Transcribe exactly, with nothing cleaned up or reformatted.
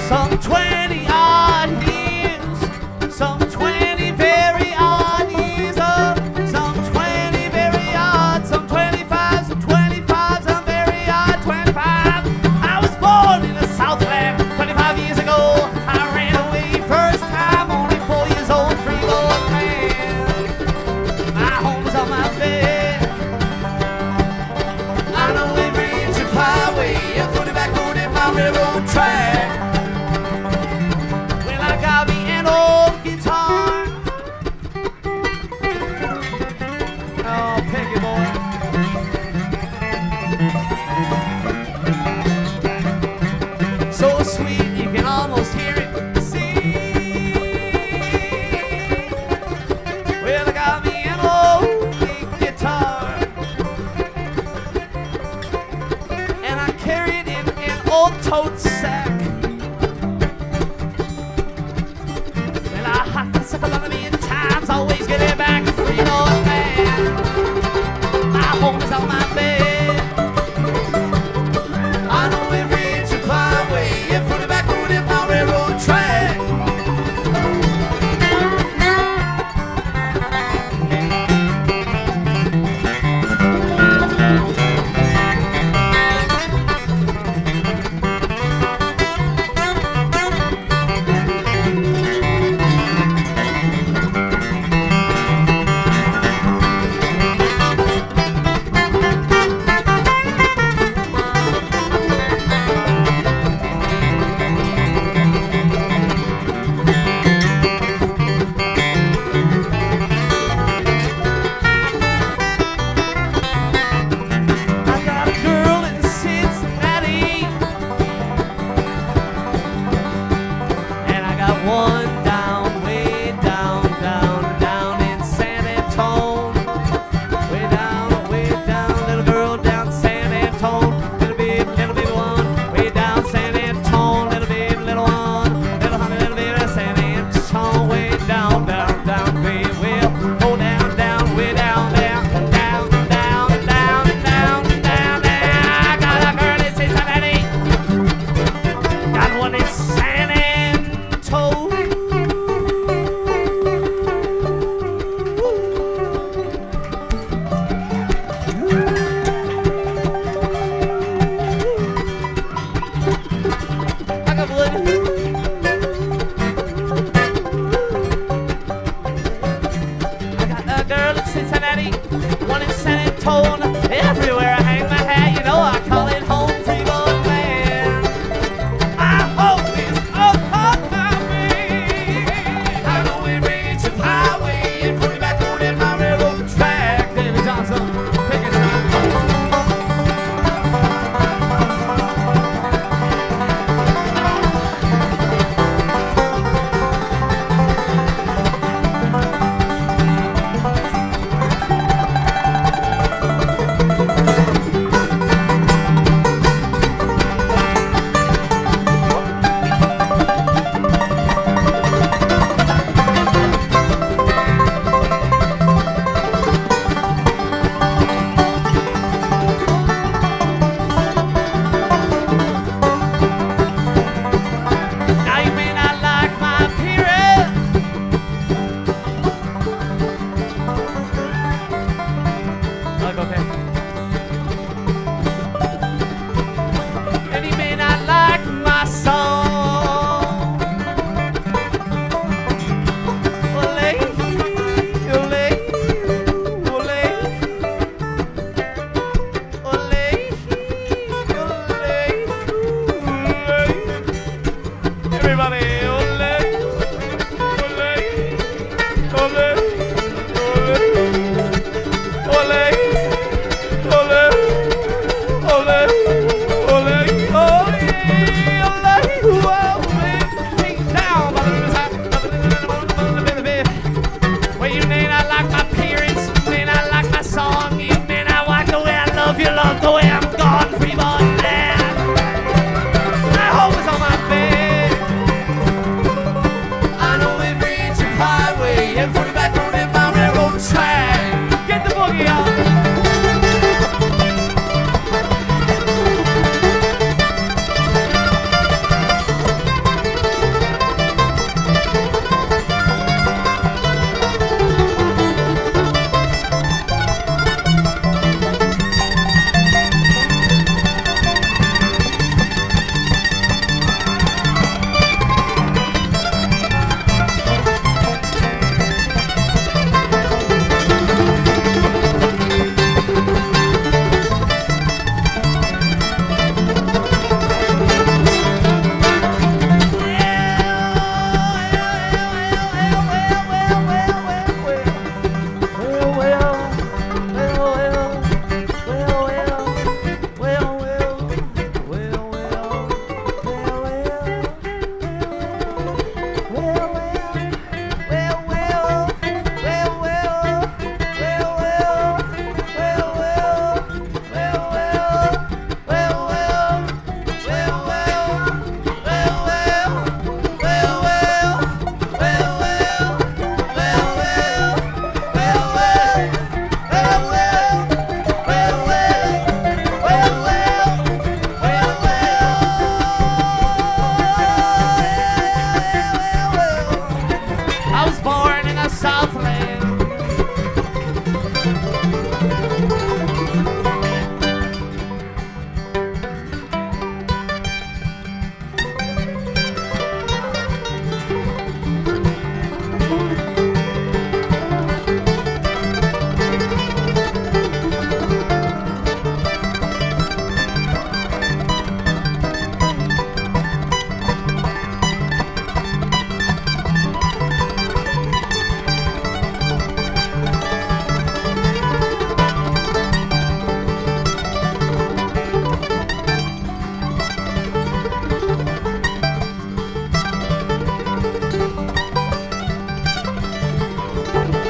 Some twenty odd years, some twenty very odd years, oh, some twenty very odd, some twenty-five, some twenty-five, some very odd twenty-five. I was born in the Southland twenty-five years ago. I ran away first time, only four years old, freeborn man. My home's on my bed, on a wavy highway, a footy back road in my railroad track. Got me an old guitar. Oh, Peggy boy. So sweet you can almost hear it sing. Well, I got me an old big guitar, and I carry it in an old tote sack. Suck a million times, always get it back, free old man. My home is on my bed, I know it reads a climb way in front of back road in my railroad track. One down, way down, down, down in San Antone. Way down, way down, little girl down San Antone. Little baby, little baby one, way down San Antone. Little baby, little one, little honey, little baby, San Antone. Way down, down, down, way, well, go down, down, way down, down, down, down, down, down, down, down. I got a girl in Cincinnati, got one in San Antone. Cincinnati, one in San Antone. Everywhere I hang my hat, you know I call it home, freeborn man. My home is up on my way. I know it reads the highway and put it back on in my railroad track. David Johnson, pick it up. And he may not like my song. Ole, ole, ole, ole, ole, ole. Everybody.